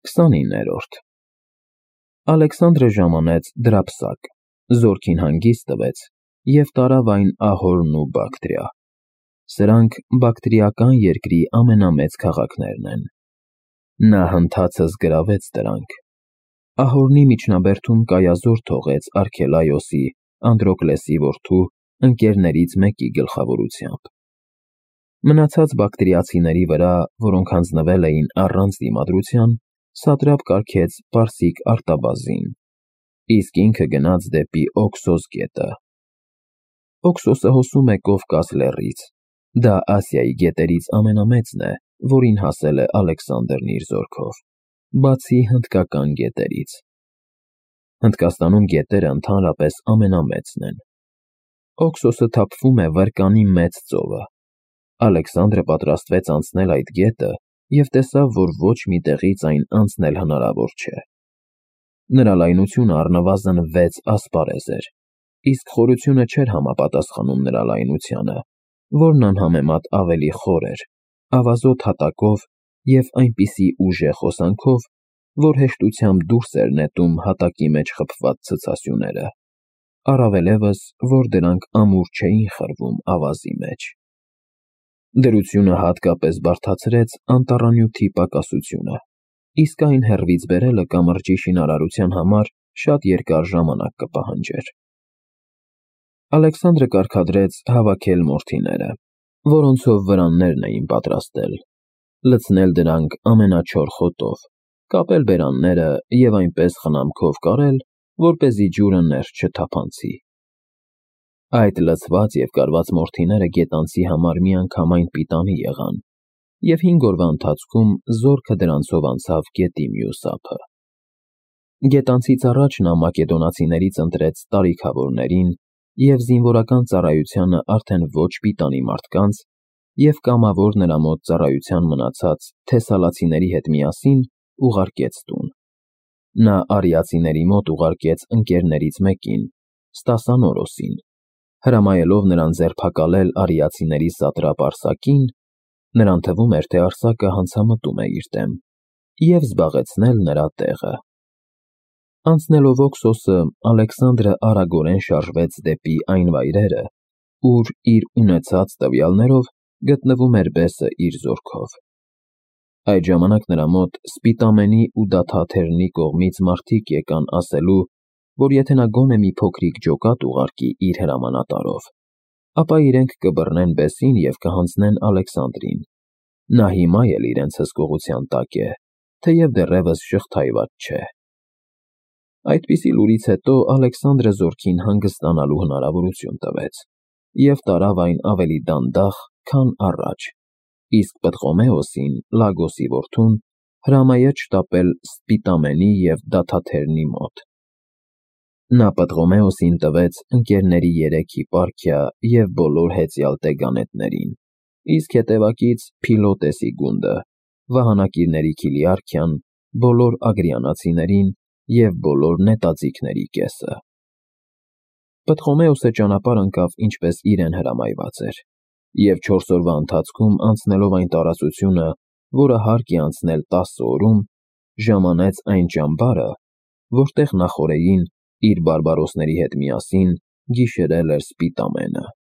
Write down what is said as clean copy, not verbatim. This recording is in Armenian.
29-րդ Ալեքսանդրը ժամանեց դրապսակ, զորքին հանգիստ տվեց և տարավ այն Ահորն ու Բակտրիա. սրանք բակտրիական երկրի ամենամեծ քաղաքներն են։ Նա հնդացս գրավեց դրանք։ Ահորնի միջնաբերդում կայազոր թողեց Արգելայոսի, Անդրոկլեսի որդու ընկերներից մեկի գլխավորությամբ։ Մնացած բակտրիացիների վրա, որոնք հանձնվել էին առանց դիմադրության, Սատրապ կարգեց պարսիկ Արտաբազին, իսկ ինքը գնաց դեպի Օքսոս գետը։ Օքսոսը հոսում է Կովկաս լեռից, դա Ասիայի գետերից ամենամեծն է, որին հասել է Ալեքսանդրն իր զորքով, բացի հնդկական գետերից։ Հնդկաստանում գետերը ընդհանրապես ամենամեծն են։ Օքսոսը թափվում է Վրկանի մեծ ծովը։ Ալեքսանդրը պատրաստվեց անցնել այդ գետը և տեսավ, որ ոչ մի տեղից այն անցնել հնարավոր չէ։ Նրա լայնությունը առնվազն 6 ասպարեզ էր, իսկ խորությունը չէր համապատասխանում նրա լայնությանը, որն անհամեմատ ավելի խոր էր, ավազոտ հատակով և այնպիսի ուժեղ հոսանքով, որ հեշտությամբ դուրս էր նետում հատակի մեջ խբված ցցասյուները, առավելևս, որ դրանք ամուր չէին խրվում ավազի մեջ։ Դրությունը հատկապես բարդացրեց անտառանյութի պակասությունը, իսկ այն հեռվից բերելը կամրջի շինարարության համար շատ երկար ժամանակ կպահանջեր։ Ալեքսանդրը կարգադրեց հավաքել մորթիները, որոնցով վրաններն էին պատրաստել, լցնել դրանք ամենաչոր խոտով, կապել բերանները և այնպես խնամքով կարել, որպեսզի ջուրը ներս չթափանցի։ Այդ լցված և կարված մորթիները գետանցի համար միանգամայն պիտանի եղան, և 5 օրվա ընթացքում զորքը դրանցով անցավ գետի մյուս ափը։ Գետանցից առաջ նա մակեդոնացիներից ընտրեց տարիքավորներին և զինվորական ծառայությանը արդեն ոչ պիտանի մարդկանց և կամավոր նրա մոտ ծառայության մնացած թեսալացիների հետ միասին ուղարկեց տուն։ Նա արիացիների մոտ ուղարկեց ընկերներից մեկին՝ Ստասանորոսին, հրամայելով նրան ձերբակալել արիացիների սատրապ Արսակին, նրան թվում էր, թե Արսակը հանցամտում է իր դեմ, և զբաղեցնել նրա տեղը։ Անցնելով Օքսոսը, Ալեքսանդրը արագորեն շարժվեց դեպի այն վայրերը, ուր իր ունեցած տվյալներով գտնվում էր բեսը իր զորքով։ Այդ ժամանակ նրա մոտ Սպիտամենի ու Դադաթերնի կողմից մարդիկ եկան ասելու, որ եթե նա գոնե մի փոքրիկ ջոկատ ուղարկի իր հրամանատարով, ապա իրենք կբռնեն բեսին և կհանձնեն Ալեքսանդրին։ Նա հիմա էլ իրենց հսկողության տակ է, թեև դեռևս շղթայված չէ։ Այդպիսի լուրից հետո Ալեքսանդրը զորքին հանգստանալու հնարավորություն տվեց և տարավ այն ավելի դանդաղ, քան առաջ, իսկ Պտղոմեոսին, Լագոսի որդուն, հրամայեց շտապել Սպիտամենի և Դադաթերնի մոտ։ Նա Պտղոմեոսին տվեց ընկերների 3-ի Պարքիա և բոլոր հեծյալ տեգանետներին, իսկ հետևակից Փիլոտեսի գունդը, վահանակիրների Քիլիարքյան, բոլոր ագրիանացիներին և բոլոր նետաձիգների կեսը։ Պտղոմեոսը ճանապարհ ընկավ ինչպես իրեն հրամայված էր, և 4 օրվա ընթացքում անցնելով այն տարածությունը, որը հարկ է անցնել 10 օրում, ժամանեց այն ճամբարը, որտեղ նախօրեին իր բարբարոսների հետ միասին գիշերել էր Սպիտամենը։